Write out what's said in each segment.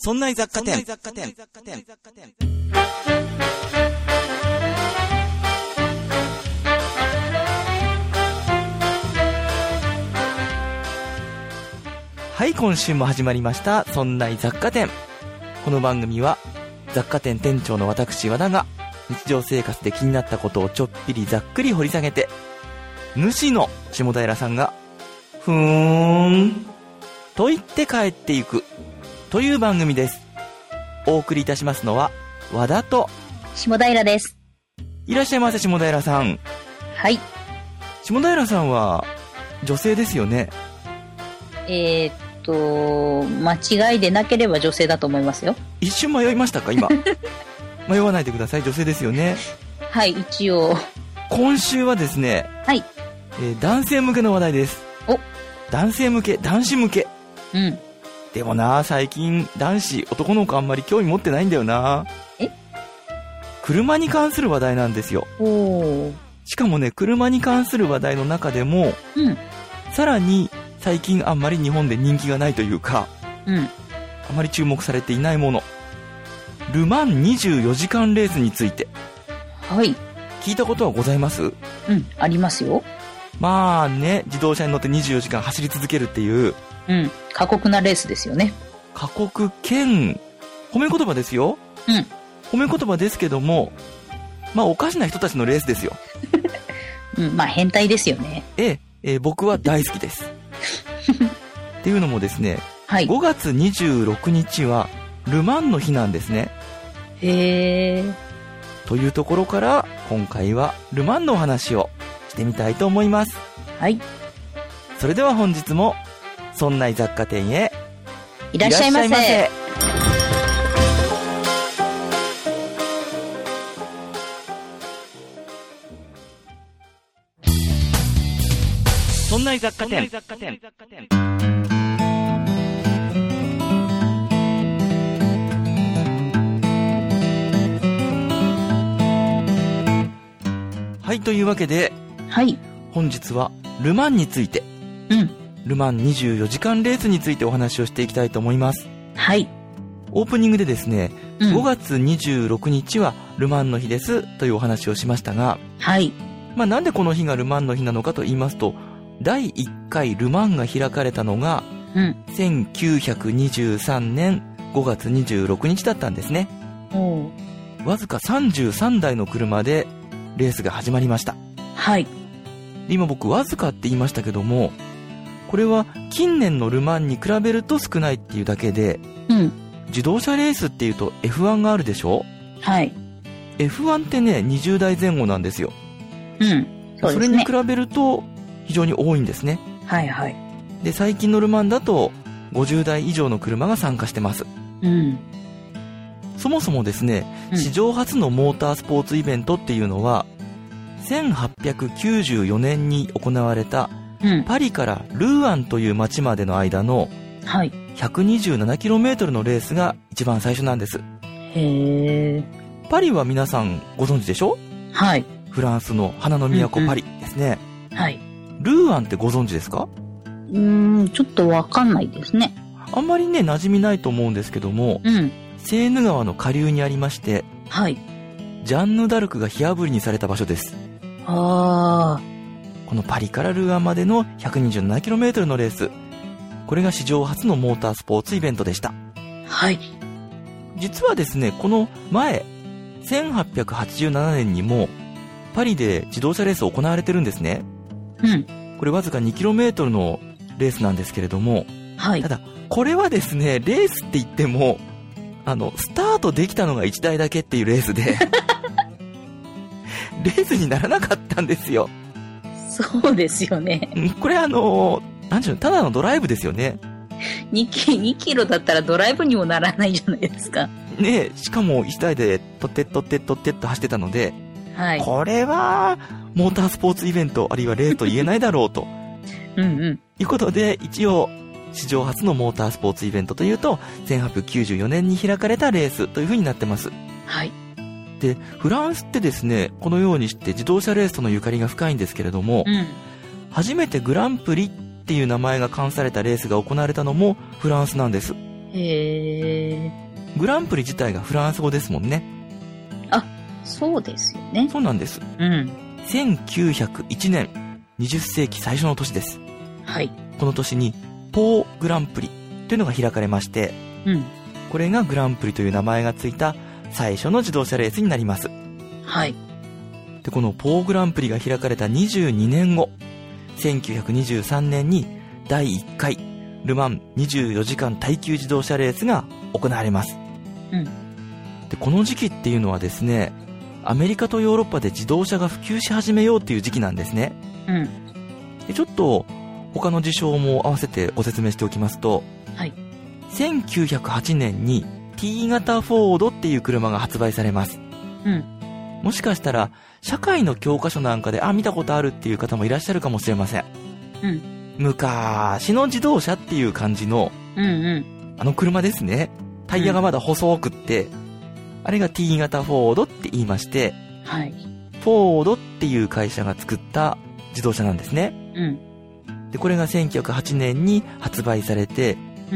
そんな雑貨店。はい、今週も始まりましたそんな雑貨店。この番組は雑貨店店長の私和田が日常生活で気になったことをちょっぴりざっくり掘り下げて、主の下平さんがふーんと言って帰っていくという番組です。お送りいたしますのは和田と下平です。 いらっしゃいませ。下平さん。 はい。 下平さんは女性ですよね。 間違いでなければ女性だと思いますよ。 一瞬迷いましたか今。迷わないでください。女性ですよね。 はい、一応。 今週はですね、 はい。 男性向けの話題です。 お、 男性向け、男子向け。 うん。 でもな、最近男子、男の子あんまり興味持ってないんだよな。車に関する話題なんですよ。 おー。 しかもね、車に関する話題の中でも、 うん。 さらに最近あんまり日本で人気がないというか、 うん。 あまり注目されていないもの。ルマン24時間レースについて。 はい。 聞いたことはございます？ うん、ありますよ。 まあね、自動車に乗って24時間走り続けるっていう。 うん、過酷なレースですよね。 過酷兼、褒め言葉ですよ。 うん。 褒め言葉ですけども、まあおかしな人たちのレースですよ。 うん、まあ変態ですよね。 僕は大好きです。っていうのもですね、 はい。 5月26日はルマンの日なんですね。 へー。 というところから今回はルマンのお話をしてみたいと思います。 はい。 それでは本日もそんな雑貨店へいらっしゃいませ。 そんな雑貨店。はい、というわけで、 はい。 本日はルマンについて、 うん。 ルマン24時間レースについてお話をしていきたいと思います。 はい。 オープニングでですね、 うん、 5月26日はルマンの日ですというお話をしましたが、 はい。 まあなんでこの日がルマンの日なのかと言いますと、第1回ルマンが開かれたのが、 うん。 1923年5月26日だったんですね。 おー。 わずか33台の車でレースが始まりました。 はい。 今僕わずかって言いましたけども、これは近年のルマンに比べると少ないっていうだけで、 うん。 自動車レースっていうと F1 があるでしょ？ はい。 F1 ってね、20台前後なんですよ。 うん。そうですね。 それに比べると非常に多いんですね。 はいはい。 で、最近のルマンだと50台以上の車が参加してます。 うん。 そもそもですね、 うん、 史上初のモータースポーツイベントっていうのは、1894年に行われた、パリからルーアンという町までの間の 127km のレースが一番最初なんです。 へー。 パリは皆さんご存知でしょ？ はい。 フランスの花の都パリですね。 はい。 ルーアンってご存知ですか？ ちょっとわかんないですね。 あんまりね、馴染みないと思うんですけども、セーヌ川の下流にありまして、 はい。 ジャンヌ・ダルクが火あぶりにされた場所です。 あー。このパリからルーアンまでの 127km のレース。これが史上初のモータースポーツイベントでした。 はい。 実はですね、この前、1887年にも、パリで自動車レース行われてるんですね。これわずか 2km のレースなんですけれども、 はい。 ただ、これはですね、レースって言っても、スタートできたのが1台だけっていうレースで、レースにならなかったんですよ。 そうですよね。 これなんていうの、ただのドライブですよね。 2キロだったらドライブにもならないじゃないですか。 ねえ、しかも1台でとってっと走ってたので、 はい。 これは、モータースポーツイベント、あるいはレースと言えないだろうと。いうことで、一応、史上初のモータースポーツイベントというと、1894年に開かれたレースという風になってます。 はい。 で、フランスってですね、このようにして自動車レースとのゆかりが深いんですけれども、初めてグランプリっていう名前が冠されたレースが行われたのもフランスなんです。 へー。 グランプリ自体がフランス語ですもんね。 あ、そうですよね。 そうなんです。 うん。 1901年、20世紀最初の年です。 はい。 この年に、ポーグランプリというのが開かれまして、 うん。 これがグランプリという名前がついた最初の自動車レースになります。 はい。 で、このポーグランプリが開かれた22年後、1923年に第1回ルマン24時間耐久自動車レースが行われます。 うん。 で、この時期っていうのはですね、アメリカとヨーロッパで自動車が普及し始めようっていう時期なんですね。 うん。 で、ちょっと他の事象も合わせてご説明しておきますと、 はい。 1908年に T 型フォードっていう車が発売されます。 うん。 もしかしたら社会の教科書なんかで見たことあるっていう方もいらっしゃるかもしれません。 うん。 昔の自動車っていう感じのうんうん。 あの車ですね。タイヤがまだ細くって、あれが T 型フォードって言いまして、 はい。 フォードっていう会社が作った自動車なんですね。 うん。 で、これが1908年に発売されて、 うん。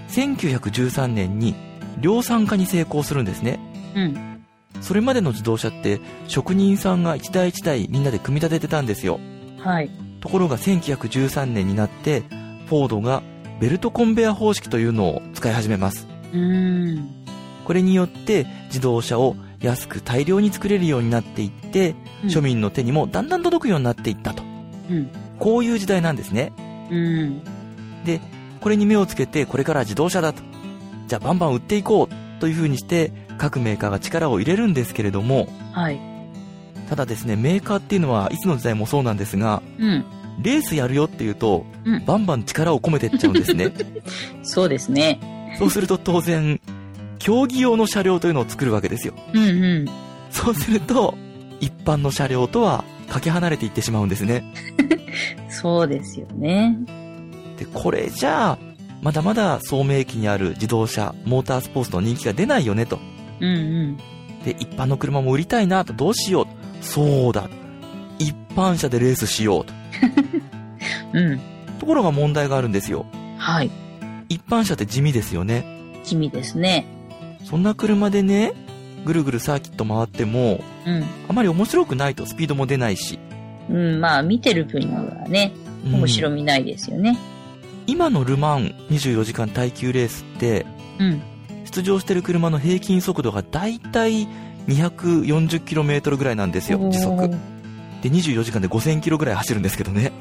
1913年に量産化に成功するんですね。 うん。 それまでの自動車って職人さんが一台一台みんなで組み立ててたんですよ。 はい。 ところが1913年になってフォードがベルトコンベヤ方式というのを使い始めます。これによって自動車を安く大量に作れるようになっていって、 うん、 庶民の手にもだんだん届くようになっていったと、 うん、 こういう時代なんですね。で、これに目をつけてこれから自動車だと、じゃあバンバン売っていこうという風にして各メーカーが力を入れるんですけれども、 はい、 ただですね、メーカーっていうのはいつの時代もそうなんですが、レースやるよっていうと、バンバン力を込めていっちゃうんですね。 そうですね。 そうすると当然競技用の車両というのを作るわけですよ。そうすると一般の車両とはかけ離れていってしまうんですね。 そうですよね。 で、これじゃあまだまだ聡明期にある自動車モータースポーツの人気が出ないよねと、で、一般の車も売りたいなと、どうしよう、そうだ、一般車でレースしようと、ところが問題があるんですよ。 はい。 一般車って地味ですよね。 地味ですね。 そんな車でね、ぐるぐるサーキット回っても、あまり面白くないと、スピードも出ないし。 まあ見てる分にはね、面白みないですよね。 今のルマン24時間耐久レースって、出場してる車の平均速度がだいたい 240km ぐらいなんですよ、時速。で、24時間で 5000km ぐらい走るんですけどね。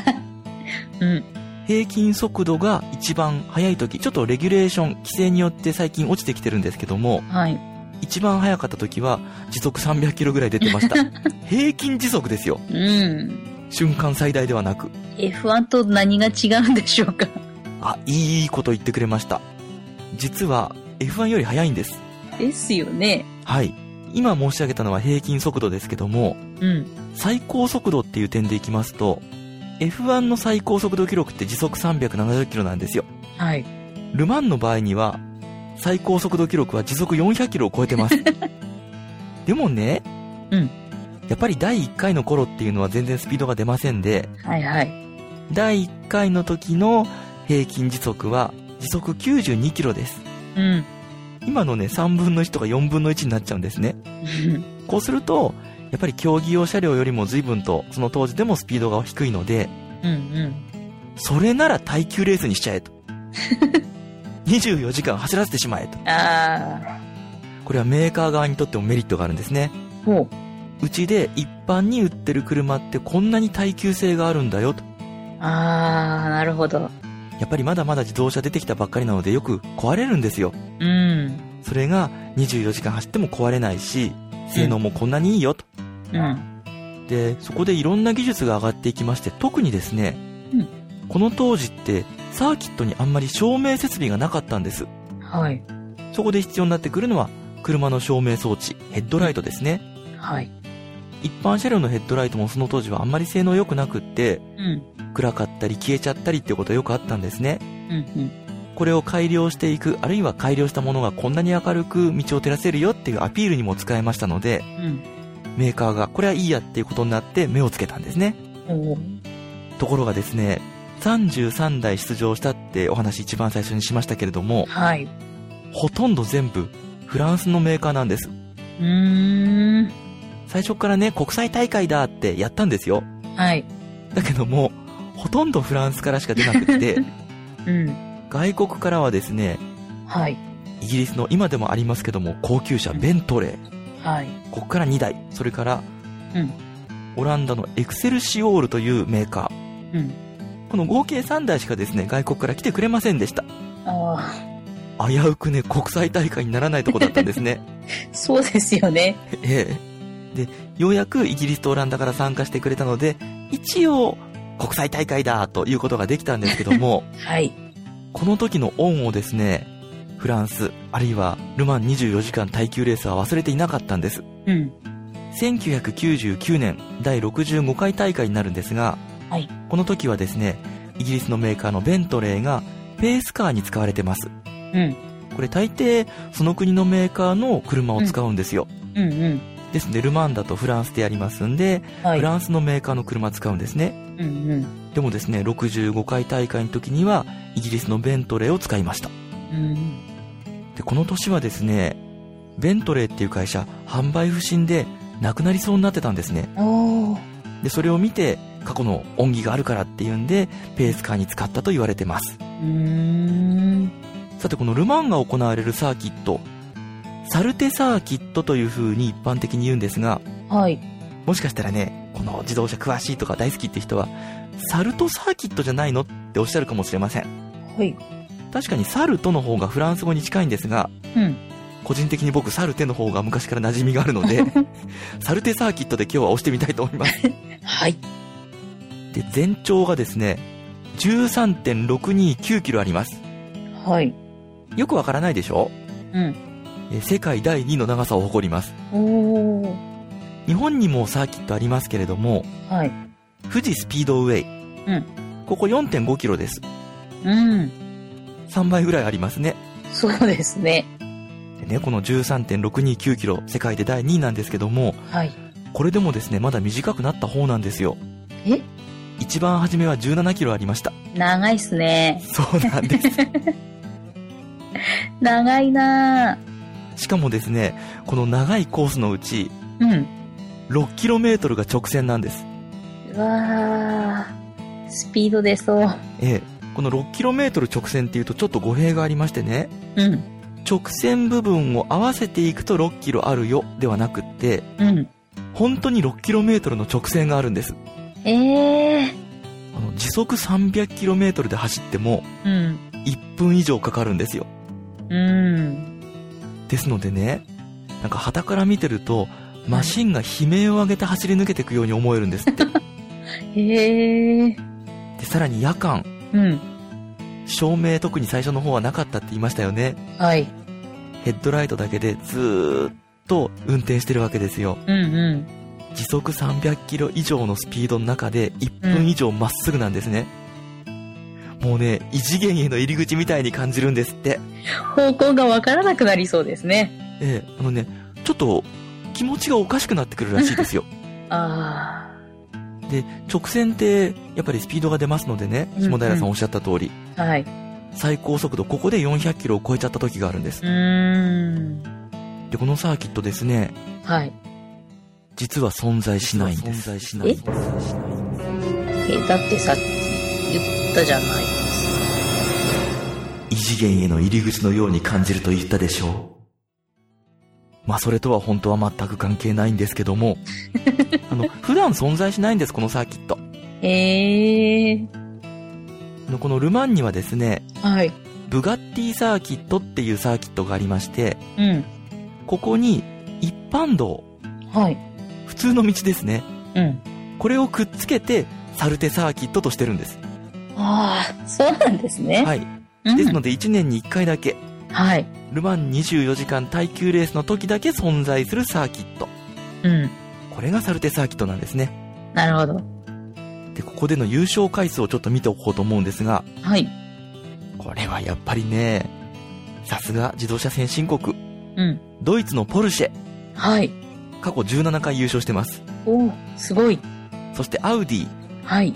平均速度が一番速い時、ちょっとレギュレーション、規制によって最近落ちてきてるんですけども、一番速かった時は時速300kmぐらい出てました。平均時速ですよ。瞬間最大ではなく。 F1 と何が違うんでしょうか。 いいこと言ってくれました。実は F1 より速いんです。 ですよね。 はい。今申し上げたのは平均速度ですけども、最高速度っていう点でいきますと、F1 の最高速度記録って時速370キロなんですよ。 はい。 ルマンの場合には最高速度記録は時速400キロを超えてます。でもね、やっぱり第1回の頃っていうのは全然スピードが出ませんで、第1回の時の平均時速は時速92キロです。今のね、3分の1とか4分の1になっちゃうんですね。こうするとやっぱり競技用車両よりも随分とその当時でもスピードが低いので、それなら耐久レースにしちゃえと。24時間走らせてしまえと。これはメーカー側にとってもメリットがあるんですね。うちで一般に売ってる車ってこんなに耐久性があるんだよと。 なるほど。 やっぱりまだまだ自動車出てきたばっかりなのでよく壊れるんですよ。それが24時間走っても壊れないし、性能もこんなにいいよと。で、そこでいろんな技術が上がっていきまして、特にですね、この当時ってサーキットにあんまり照明設備がなかったんです。そこで必要になってくるのは車の照明装置、ヘッドライトですね。一般車両のヘッドライトもその当時はあんまり性能良くなくって、暗かったり消えちゃったりっていうことがよくあったんですね。これを改良していく、あるいは改良したものがこんなに明るく道を照らせるよっていうアピールにも使えましたので、メーカーがこれはいいやっていうことになって目をつけたんですね。ところがですね、 33台出場したってお話一番最初にしましたけれども、 はい。 ほとんど全部フランスのメーカーなんです。最初からね、国際大会だってやったんですよ。 はい。 だけども、ほとんどフランスからしか出なくって、 うん。 外国からはですね、 はい。 イギリスの今でもありますけども、高級車ベントレー。 はい。 ここから2台。それから、 うん。 オランダのエクセルシオールというメーカー。 うん。 この合計3台しかですね、外国から来てくれませんでした。 ああ。危うくね、国際大会にならないとこだったんですね。 そうですよね。 ええ。で、ようやくイギリスとオランダから参加してくれたので、一応、国際大会だということができたんですけども、 はい。 この時の恩をですね、フランス、あるいはルマン24時間耐久レースは忘れていなかったんです。 うん。 1999年第65回大会になるんですが、 はい。 この時はですね、イギリスのメーカーのベントレーがペースカーに使われてます。 うん。 これ大抵その国のメーカーの車を使うんですよ。 うんうん。 ですのでルマンだとフランスでやりますんで、 はい。 フランスのメーカーの車使うんですね。 うんうん。 でもですね、65回大会の時にはイギリスのベントレーを使いました。 うん。 で、この年はですね、ベントレーっていう会社、販売不振でなくなりそうになってたんですね。 おー。 で、それを見て、過去の恩義があるからっていうんで、ペースカーに使ったと言われてます。さて、このルマンが行われるサーキット、サルテサーキットという風に一般的に言うんですが、 はい。 もしかしたらね、この自動車詳しいとか大好きって人は、サルトサーキットじゃないのっておっしゃるかもしれません。 はい。 確かにサルトの方がフランス語に近いんですが、 うん。 個人的に僕サルテの方が昔から馴染みがあるのでサルテサーキットで今日は押してみたいと思います。 はい。 で、全長がですね 13.629 キロあります。 はい。 よくわからないでしょ。 うん。 世界第2位の長さを誇ります。 おー。 日本にもサーキットありますけれども、 はい。 富士スピードウェイ、 うん。 ここ 4.5 キロです。 うん。 3倍ぐらいありますね。 そうですね。 でね、この 13.629 キロ世界で第2位なんですけども、 はい。 これでもですね、まだ短くなった方なんですよ。 え？ 一番初めは17キロありました。 長いっすね。 そうなんです。 長いなぁ。 しかもですね、この長いコースのうち、 うん。 6km が直線なんです。 うわー、スピード出そう。 この 6km 直線っていうとちょっと語弊がありましてね、 うん。 直線部分を合わせていくと6キロあるよではなくって、 うん。 本当に 6km の直線があるんです。時速 300km で走っても、 うん。 1分以上かかるんですよ。 うん。 ですのでね、なんか傍から見てると、マシンが悲鳴を上げて走り抜けていくように思えるんですって。 で、 さらに夜間。 うん。 照明特に最初の方はなかったって言いましたよね。 はい。 ヘッドライトだけでずーっと運転してるわけですよ。 うんうん。 時速300キロ以上のスピードの中で1分以上まっすぐなんですね。もうね、異次元への入り口みたいに感じるんですって。 方向がわからなくなりそうですね。 ちょっと気持ちがおかしくなってくるらしいですよ。 あー。で、直線ってやっぱりスピードが出ますのでね、下平さんおっしゃった通り。 はい。 最高速度ここで400キロを超えちゃった時があるんです。で、このサーキットですね。 はい。 実は存在しないんです。 だってさっき言ったじゃないですか。 異次元への入り口のように感じると言ったでしょう。まあそれとは本当は全く関係ないんですけども普段存在しないんです、このサーキット。このルマンにはですね、 はい。 ブガッティサーキットっていうサーキットがありまして、 うん。 ここに一般道、 はい。 普通の道ですね。 うん。 これをくっつけてサルテサーキットとしてるんです。 ああ、そうなんですね。 はい。ですので1年に1回だけ、 はい。 ルマン24時間耐久レースの時だけ存在するサーキット。 うん。 これがサルテサーキットなんですね。 なるほど。 で、ここでの優勝回数をちょっと見ておこうと思うんですが、 はい。 これはやっぱりね、さすが自動車先進国。 うん。 ドイツのポルシェ。 はい。 過去17回優勝してます。 おー、すごい。 そしてアウディ。 はい。 ア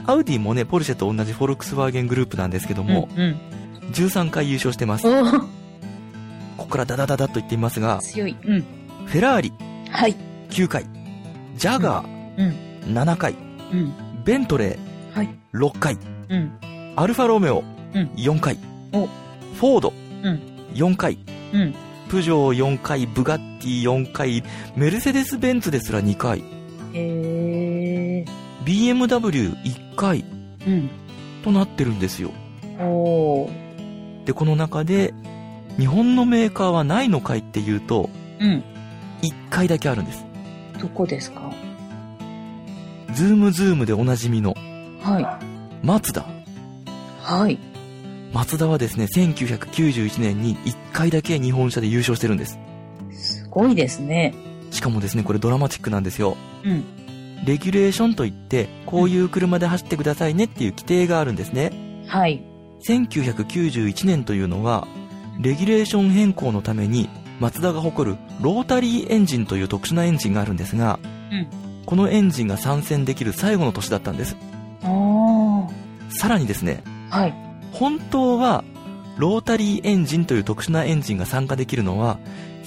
アウディもね、ポルシェと同じフォルクスワーゲングループなんですけども、13回優勝してます。ここからダダダダっと言ってみますが、 強い。 フェラーリ、 はい。 9回、ジャガー、7回、ベントレー、 はい。 6回、アルファロメオ、4回、フォード、4回、プジョー4回、ブガッティ4回、メルセデス・ベンツですら2回、BMW1 回、となってるんですよ。で、この中で、日本のメーカーはないのかいっていうと、1回だけあるんです。 どこですか？ ズームズームでおなじみの、マツダ。 はい。 マツダはですね、1991年に1回だけ日本車で優勝してるんです。 すごいですね。 しかもですね、これドラマチックなんですよ。レギュレーションといって、こういう車で走ってくださいねっていう規定があるんですね。 はい。 1991年というのは、レギュレーション変更のために、マツダが誇るロータリーエンジンという特殊なエンジンがあるんですが、このエンジンが参戦できる最後の年だったんです。さらにですね、本当はロータリーエンジンという特殊なエンジンが参加できるのは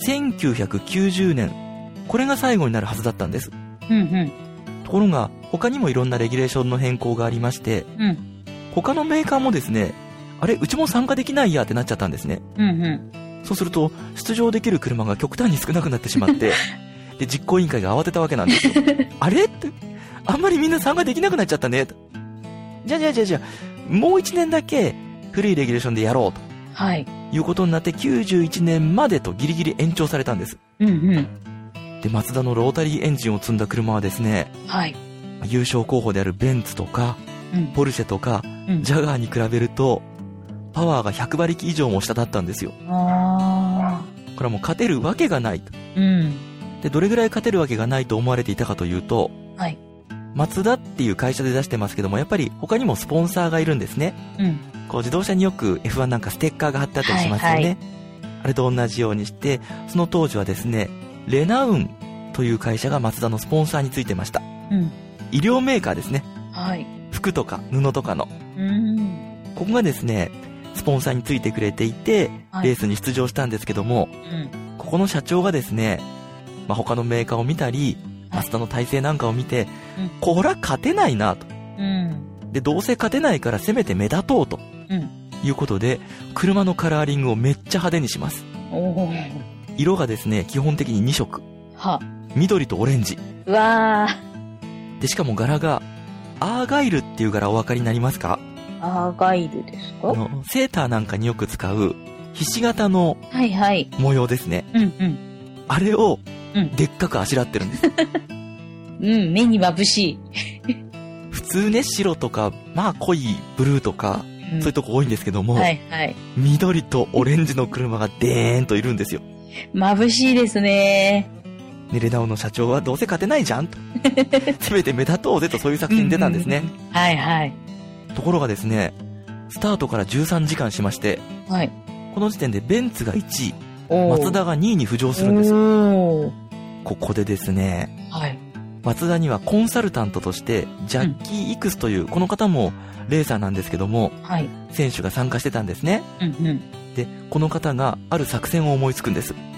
1990年、これが最後になるはずだったんです。ところが他にもいろんなレギュレーションの変更がありまして、他のメーカーもですね、あれうちも参加できないやってなっちゃったんですね。そうすると出場できる車が極端に少なくなってしまってで実行委員会が慌てたわけなんですよあれってあんまりみんな参加できなくなっちゃったねと。じゃあもう1年だけ古いレギュレーションでやろうと、いうことになって91年までとギリギリ延長されたんです。で、マツダのロータリーエンジンを積んだ車はですね、優勝候補であるベンツとか、ポルシェとか、ジャガーに比べるとパワーが100馬力以上も下だったんですよ。これはもう勝てるわけがないと。で、どれぐらい勝てるわけがないと思われていたかというと、マツダっていう会社で出してますけども、やっぱり他にもスポンサーがいるんですね。こう自動車によく F1 なんかステッカーが貼ってあったりしますよね。あれと同じようにして、その当時はですね、レナウンという会社がマツダのスポンサーについてました。医療メーカーですね。服とか布とかの。ここがですね、スポンサーについてくれていて、レースに出場したんですけども、ここの社長がですね、他のメーカーを見たり、マツダの体制なんかを見て、こら勝てないなと。で、どうせ勝てないからせめて目立とうと。いうことで、車のカラーリングをめっちゃ派手にします。色がですね、基本的に2色。緑とオレンジ。で、しかも柄が、アーガイルっていう柄お分かりになりますか？ アーガイルですか？ セーターなんかによく使う、ひし形の模様ですね。あれを、でっかくあしらってるんです。 目に眩しい。 普通ね、白とか、濃いブルーとか、そういうとこ多いんですけども、緑とオレンジの車がデーンといるんですよ。 眩しいですね。 で、レナウの社長はどうせ勝てないじゃんと。せめて目立とうぜと、そういう作戦に出たんですね。ところがですね、スタートから13時間しまして、この時点でベンツが1位、マツダが2位に浮上するんですよ。ここでですね、マツダにはコンサルタントとしてジャッキー・イクスという、この方もレーサーなんですけども、選手が参加してたんですね。で、この方がある作戦を思いつくんです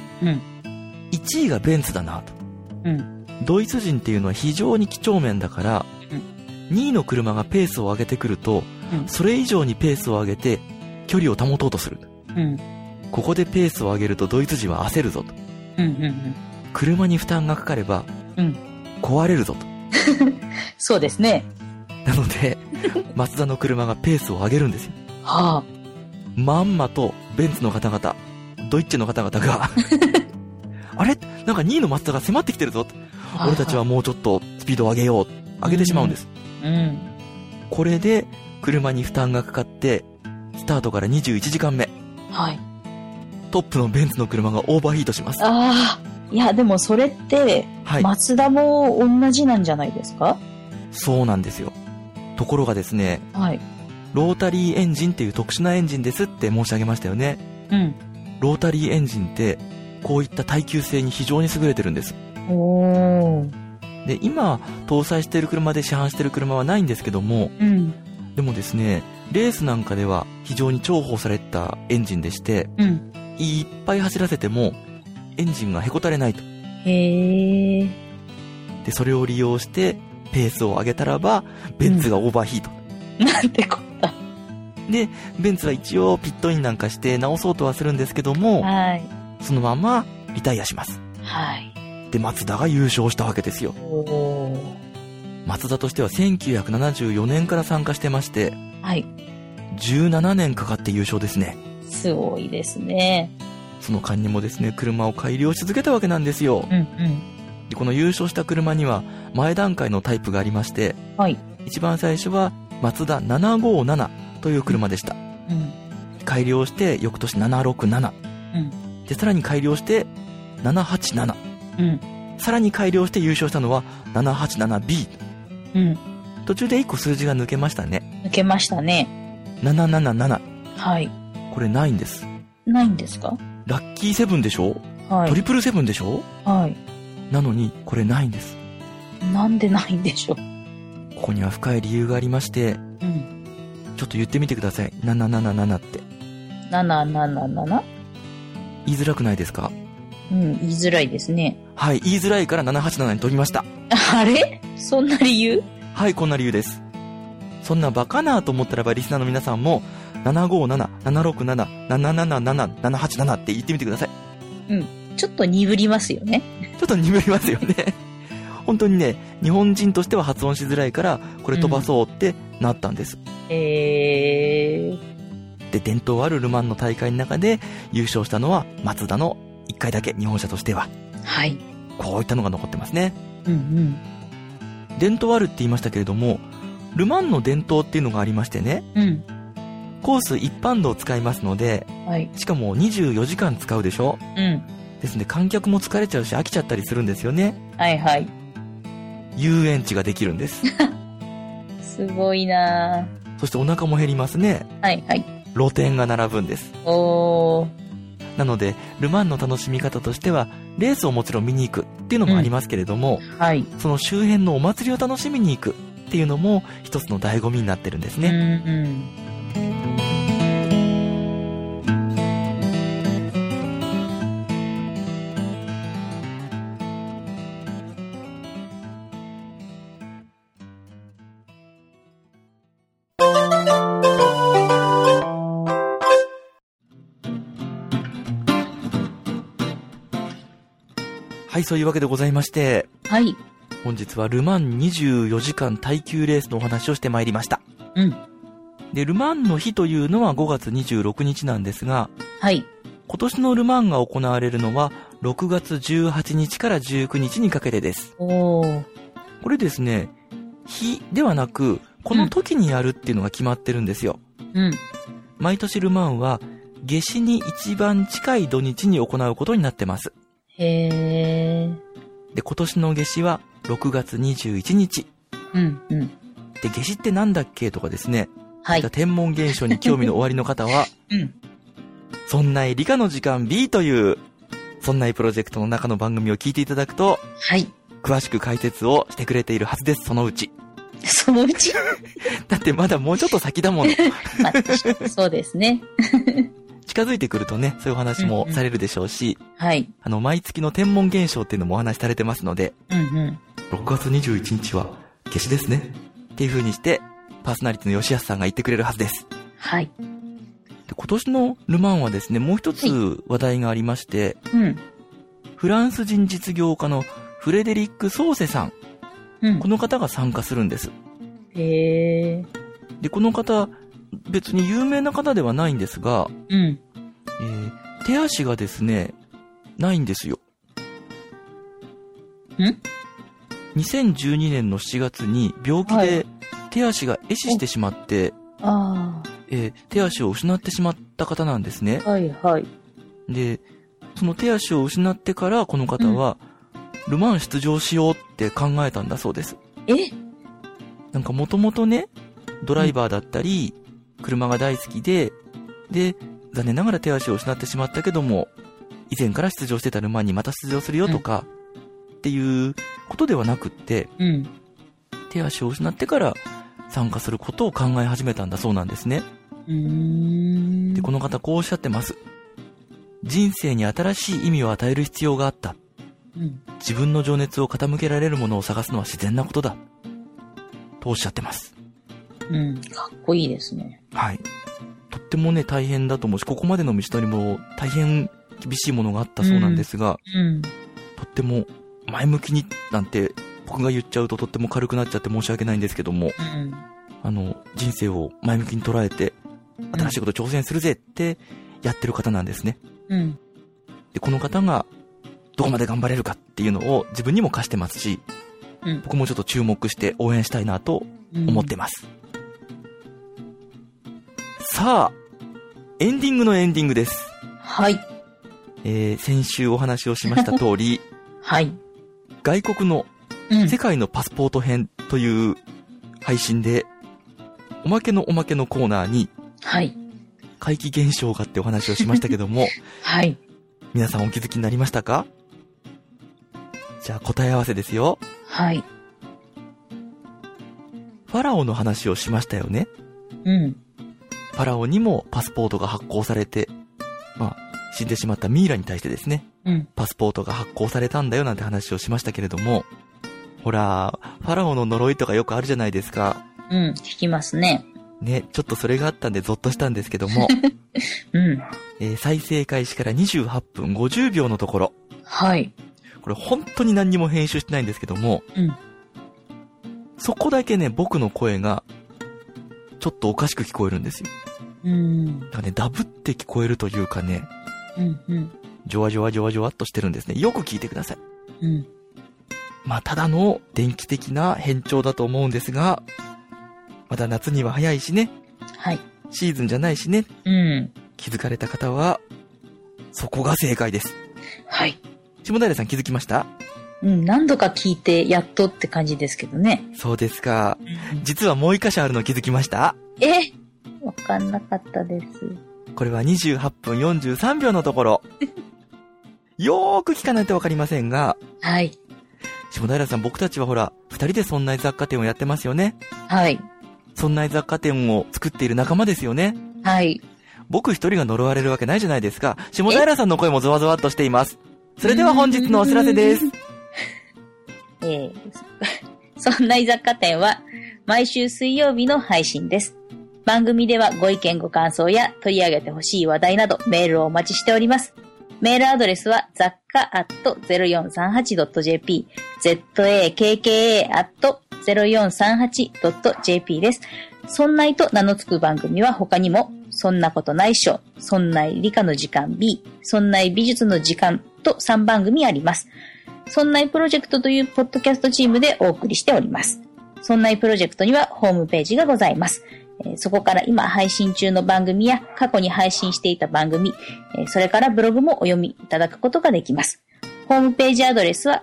。1位がベンツだなと。ドイツ人っていうのは非常に几帳面だから、2位の車がペースを上げてくると、それ以上にペースを上げて距離を保とうとする。ここでペースを上げるとドイツ人は焦るぞと。車に負担がかかれば、壊れるぞと。 そうですね。 なので、マツダの車がペースを上げるんですよ。まんまとベンツの方々、ドイッチェの方々が、あれなんか2位のマツダが迫ってきてるぞと。俺たちはもうちょっとスピードを上げよう。上げてしまうんです。これで車に負担がかかって、スタートから21時間目。トップのベンツの車がオーバーヒートします。 いや、でもそれって、マツダも同じなんじゃないですか？ そうなんですよ。ところがですね、ロータリーエンジンっていう特殊なエンジンですって申し上げましたよね。ロータリーエンジンってこういった耐久性に非常に優れてるんです。 で、今搭載している車で市販している車はないんですけども、 うん。 でもですね、レースなんかでは非常に重宝されたエンジンでして、 うん。 いっぱい走らせてもエンジンがへこたれないと。 へえ。 で、それを利用してペースを上げたらば、ベンツがオーバーヒート。 なんてこった。 で、ベンツは一応ピットインなんかして直そうとはするんですけども、 はい。 そのままリタイアします。 はい。 で、マツダが優勝したわけですよ。 おー。 マツダとしては1974年から参加してまして、 はい。 17年かかって優勝ですね。 すごいですね。 その間にもですね、車を改良し続けたわけなんですよ。 うんうん。 で、この優勝した車には前段階のタイプがありまして、 はい。 一番最初はマツダ757という車でした。 うん。 改良して翌年767。 うん。 で、さらに改良して787。 うん。 さらに改良して優勝したのは 787B。 うん。 途中で1個数字が抜けましたね。 抜けましたね。 777。 はい。 これないんです。 ないんですか？ ラッキーセブンでしょ？ はい。 トリプルセブンでしょ？ はい。 なのにこれないんです。 なんでないんでしょう？ ここには深い理由がありまして、 うん。 ちょっと言ってみてください。777って。 777？ 言いづらくないですか？ うん、言いづらいですね。 はい、言いづらいから787に飛びました。 あれ？そんな理由？ はい、こんな理由です。そんなバカなと思ったらばリスナーの皆さんも757、767、777、787って言ってみてください。 うん。ちょっと鈍りますよね。 ちょっと鈍りますよね。本当にね、日本人としては発音しづらいからこれ飛ばそうってなったんです。で、伝統あるルマンの大会の中で優勝したのはマツダの1回だけ、日本車としては。 はい。 こういったのが残ってますね。 うんうん。 伝統あるって言いましたけれども、ルマンの伝統っていうのがありましてね、 うん。 コース一般道を使いますので、 はい。 しかも24時間使うでしょ？ うん。 ですので観客も疲れちゃうし飽きちゃったりするんですよね。 はいはい。 遊園地ができるんです。 すごいなぁ。 そしてお腹も減りますね。 はいはい。 露店が並ぶんです。 おー。 なので、ルマンの楽しみ方としては、レースをもちろん見に行くっていうのもありますけれども、 はい。 その周辺のお祭りを楽しみに行くっていうのも一つの醍醐味になってるんですね。 うんうん。 はい、そういうわけでございまして、 はい。 本日はルマン24時間耐久レースのお話をしてまいりました。 うん。 で、ルマンの日というのは5月26日なんですが、 はい。 今年のルマンが行われるのは6月18日から19日にかけてです。 おー。 これですね、日ではなく、この時にやるっていうのが決まってるんですよ。 うん。 毎年ルマンは夏至に一番近い土日に行うことになってます。 へー。 で、今年の夏至は6月21日。 うんうん。 で、夏至ってなんだっけとかですね。 はい。 天文現象に興味のおありの方は、 うん。 そんな理科の時間 B という、そんなプロジェクトの中の番組を聞いていただくと、 はい。 詳しく解説をしてくれているはずです、そのうち。 そのうちだってまだもうちょっと先だもの。 まあ、そうですね。 近づいてくるとね、そういうお話もされるでしょうし、 はい。 毎月の天文現象っていうのもお話しされてますので、 うんうん。 6月21日は夏至ですね。っていう風にして、パーソナリティの吉安さんが言ってくれるはずです。 はい。 で、今年のルマンはですね、もう一つ話題がありまして、 うん。 フランス人実業家のフレデリック・ソーセさん。 うん。 この方が参加するんです。 へー。 で、この方、別に有名な方ではないんですが、 うん。 手足がですね、ないんですよ。2012年の7月に病気で手足が壊死してしまって、手足を失ってしまった方なんですね。 はいはい。 で、その手足を失ってからこの方は、ルマン出場しようって考えたんだそうです。なんかもともとね、ドライバーだったり、車が大好きで、残念ながら手足を失ってしまったけども、以前から出場してたルマンにまた出場するよとか、っっていうことではなくって、 うん。 手足を失ってから参加することを考え始めたんだそうなんですね。で、この方こうおっしゃってます。人生に新しい意味を与える必要があった。 うん。 自分の情熱を傾けられるものを探すのは自然なことだ。とおっしゃってます。 うん。かっこいいですね。 はい。とってもね、大変だと思うし、ここまでの道のりも大変厳しいものがあったそうなんですが、 うん。 とっても前向きになんて僕が言っちゃうととっても軽くなっちゃって申し訳ないんですけども、 うん、 人生を前向きに捉えて新しいこと挑戦するぜってやってる方なんですね。 うん。 で、この方がどこまで頑張れるかっていうのを自分にも課してますし、 うん、 僕もちょっと注目して応援したいなと思ってます。さあ、エンディングのエンディングです。 はい。 先週お話をしました通り、 はい。 外国の世界のパスポート編という配信で、おまけのコーナーに、 はい。 怪奇現象がってお話をしましたけども、 はい。 皆さんお気づきになりましたか？じゃあ答え合わせですよ。 はい。 ファラオの話をしましたよね。 うん。 ファラオにもパスポートが発行されて、死んでしまったミイラに対してですね、 うん、 パスポートが発行されたんだよなんて話をしましたけれども、ほら、ファラオの呪いとかよくあるじゃないですか。 うん、聞きますね。 ね、ちょっとそれがあったんでゾッとしたんですけども、 うん。 再生開始から28分50秒のところ。 はい。 これ本当に何にも編集してないんですけども、 うん。 そこだけね、僕の声が、ちょっとおかしく聞こえるんですよ。だからね、ダブって聞こえるというかね、 うんうん。 ジョワジョワジョワジョワっとしてるんですね。よく聞いてください。 うん。 ただの電気的な変調だと思うんですが、まだ夏には早いしね。 はい。 シーズンじゃないしね。 うん。 気づかれた方は、そこが正解です。 はい。 下平さん気づきました？ うん、何度か聞いてやっとって感じですけどね。 そうですか。実はもう一箇所あるの気づきました？ わかんなかったです。 これは28分43秒のところ。よーく聞かないとわかりませんが。 はい。 下平さん、僕たちはほら、二人でそんな雑貨店をやってますよね。 はい。 そんな雑貨店を作っている仲間ですよね。 はい。 僕一人が呪われるわけないじゃないですか。下平さんの声もゾワゾワっとしています。それでは本日のお知らせです。 そんな雑貨店は毎週水曜日の配信です。番組ではご意見ご感想や取り上げてほしい話題などメールをお待ちしております。メールアドレスはzakka@0438.jp zakka@0438.jp です。そんないと名の付く番組は他にも、そんなことないっしょ、そんない理科の時間 B、そんない美術の時間と3番組あります。そんないプロジェクトというポッドキャストチームでお送りしております。そんないプロジェクトにはホームページがございます。そこから今配信中の番組や過去に配信していた番組、それからブログもお読みいただくことができます。ホームページアドレスは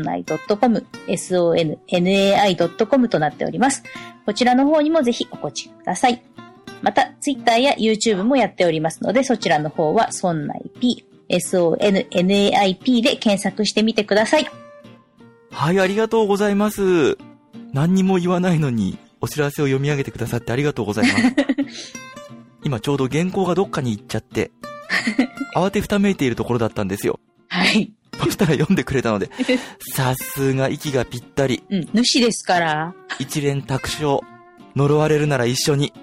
sonnai.com、sonnai.com となっております。こちらの方にもぜひお越しください。また、Twitter や YouTube もやっておりますので、そちらの方は sonnaip、sonnaip で検索してみてください。 はい、ありがとうございます。何にも言わないのに、お知らせを読み上げてくださってありがとうございます。今ちょうど原稿がどっかに行っちゃって、慌てふためいているところだったんですよ。 はい。 そしたら読んでくれたので、さすが息がぴったり。 うん、主ですから。 一連卓勝。呪われるなら一緒に。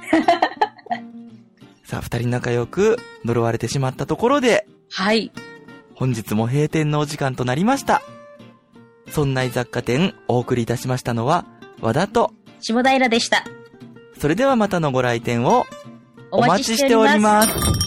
さあ、二人仲良く呪われてしまったところで、 はい。 本日も閉店のお時間となりました。そんな雑貨店お送りいたしましたのは、和田と下平でした。 それではまたのご来店をお待ちしております。